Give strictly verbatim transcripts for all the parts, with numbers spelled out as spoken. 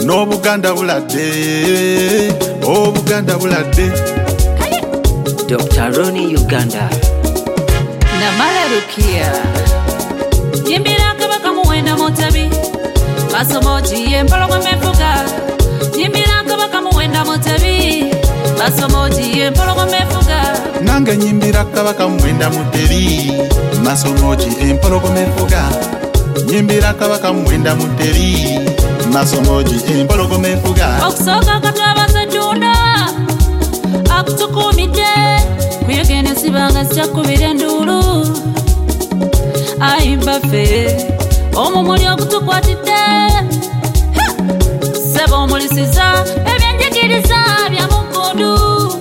no Buganda bulade, oh Buganda bulade. Doctor Ronnie Uganda Namala Rukia Yimbira kabaka muwenda motabi Basomoji yempologo mefuga Yimbira kabaka muwenda motabi Basomoji yempologo mefuga Nange nyimbira kabaka muwenda muteri Masomoji empologo mefuga Nyimbira kabaka muwenda muteri Masomoji empologo mefuga Okusoka katabaza junda Akutukumide Kuyegene sibanga sijakubire ndulu Aimbafe Omumuli okutukwatide Sebo omulisiza Ebyenjigiriza bya mukundu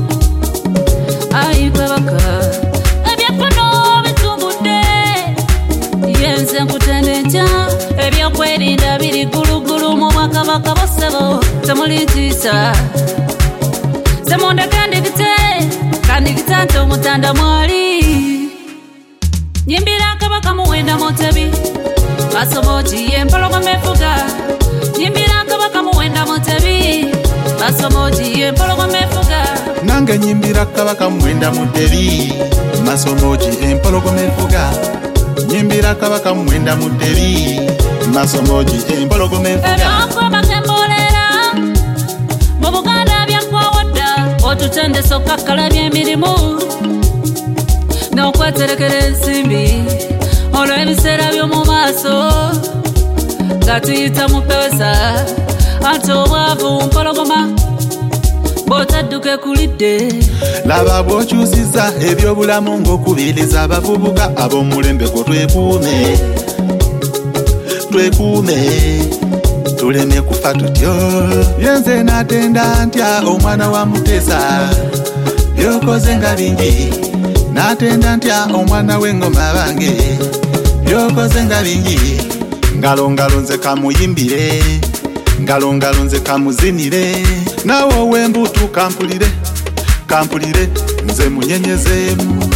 Aibabaka Ebyefuno bitumbude Yenze nkutende ncha Ebyokwerinda biri gulugulu mu bakabaka bosebo Temulintiisa Semonda kandi kite Kandi kitante omutanda mwali Nyimbira kabaka muwenda motebi Basomoji yempologo mefuga Nyimbira kabaka muwenda motebi Basomoji yempologo mefuga Nange nyimbira kabaka muwenda muteri Masomoji empologo mefuga Nyimbira kabaka muwenda muteri Masomoji empologo mefuga Ebakwa bakembolera Mu Buganda byakwawadda Otutende soka kalabya emirimu N'okweterekera ensimbi Olwo ebiseera by'omu maaso Gatuyita mu pesa Ate obwavu mpologoma Bw'otadduka ekulidde Laba bw'okyusiza ebyobulamu ng'okubiriza abavubuka ab'omulembe gwo twekuume Twekuume Tuleme kufa tutyo Yenze natenda ntya omwana wa Mutesa Byokoze nga bingi Natenda ntya omwana w'engoma bange Byokoze nga bingi Ngalo ngalo nze kamuyimbire Ngalo ngalo nze kamuzinire Nawe ow'embutu kampulire Kampulire nze munyenyezeemu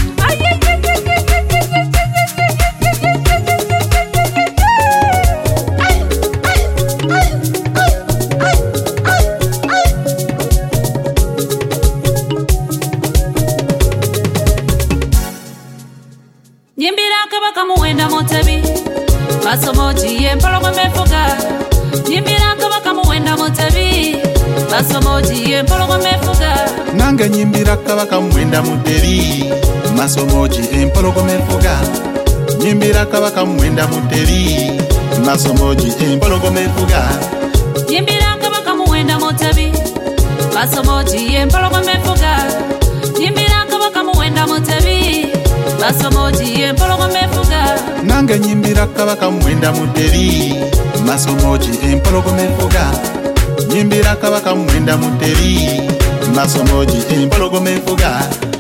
Nyimbira kabaka muwenda motebi Basomoji yempologo mefuga Nyimbira kabaka muwenda motebi Basomoji yempologo mefuga Nange nyimbira kabaka muwenda muteri Masomoji empologo mefuga Nyimbira kabaka muwenda muteri Masomoji empologo mefuga Nyimbira kabaka muwenda motebi Basomoji yempologo mefuga Nyimbira kabaka muwenda motebi Basomoji empologo mefuga Nange nyimbira kabaka muwenda muteri Masomoji empologo mefuga Nyimbira kabaka muwenda muteri Masomoji empologo mefuga